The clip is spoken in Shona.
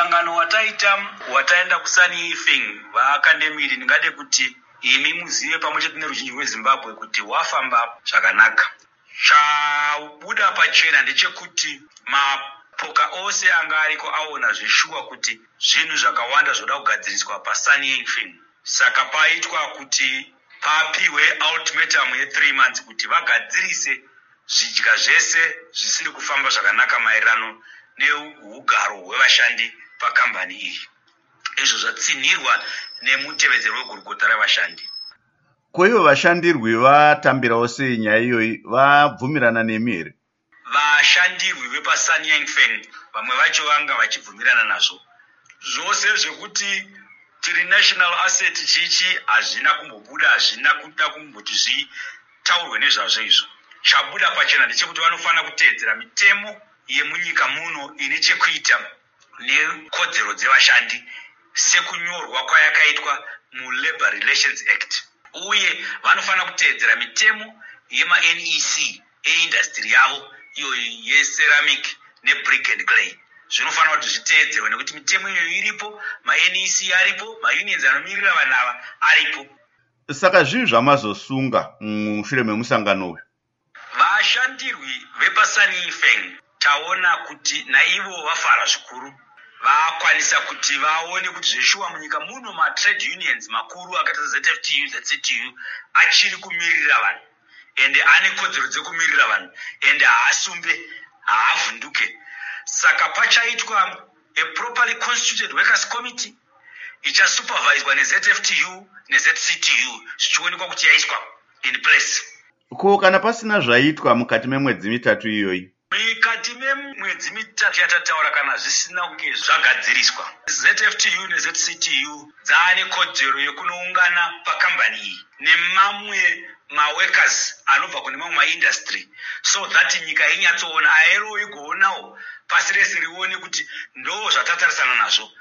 musangano wataenda kuSunny Ifeng vaakandemiri, ndingade kuti imi muzive pamwe chete neruzhinji rweZimbabwe kuti wafamba zvakanaka. Chabuda pachena ndechekuti mapoka ose anga ariko aona zveshuwa kuti zvinhu zvakawanda zvoda kugadziriswa paSunny Ifeng. Saka paitwa kuti papiwe ultimatum ye3 months kuti vagadzirise zvidya zvese zvisiri kufamba zvakanaka maererano neugaro hwevashandi pakambani iyi. Izvo zvatsinhirwa nemutevedzeri wegurukota revashandi. Koivo vashandirwi vatambirawo sei nyaya iyoyi, vabvumirana nemi here? Vashandirwi vepaSunny Ifeng vamwe vacho vanga vachibvumirana nazvo. Zvose zvekuti tiri national asset chichi hazvina kumbobuda, hazvina kuda kumboti zvitaurwe nezvazvo izvo. Chabuda pachena ndechekuti vanofana kuteedzera mitemo yemunyika muno ine chekuita nekodzero dzevashandi sekunyorwa kwayakaitwa muLabour Relations Act. Uye vanofana kuteedzera mitemo yemaNEC eindustry yavo iyo yeceramic nebrick and clay. Zvinofana kuti zviteedzerwe nekuti mitemo iyo iripo, maNEC aripo, maunions anomirira vanhu ava aripo. Saka zvinhu zvamazosunga mushure memusangano uyu. Vashandirwi vepaSunny Ifeng taona kuti naivo vafara zvikuru. Vakwanisa kuti vaone kuti zveshuwa munyika muno matrade unions makuru akaita ZFTU, ZCTU achiri kumirira vanhu ende ane kodzero dzekumirira vanhu ende haasumbe, haavhunduke. Saka pachaitwa a properly constituted workers committee ichasuperviswa neZFTU neZCTU zvichionekwa kuti yaiswa in place. Ko kana pasina zvaitwa mukati memwedzi mitatu iyoyi? Mukati memwedzi mitatu yatataura kana zvisina kunge zvagadziriswa, ZFTU neZCTU dzaane kodzero yekunoungana pakambani iyi nemamwe maworkers anobva kune mamwe maindustry, so that nyika inyatsoona aero igoonawo pasi rese rione kuti ndo zvatatarisana nazvo.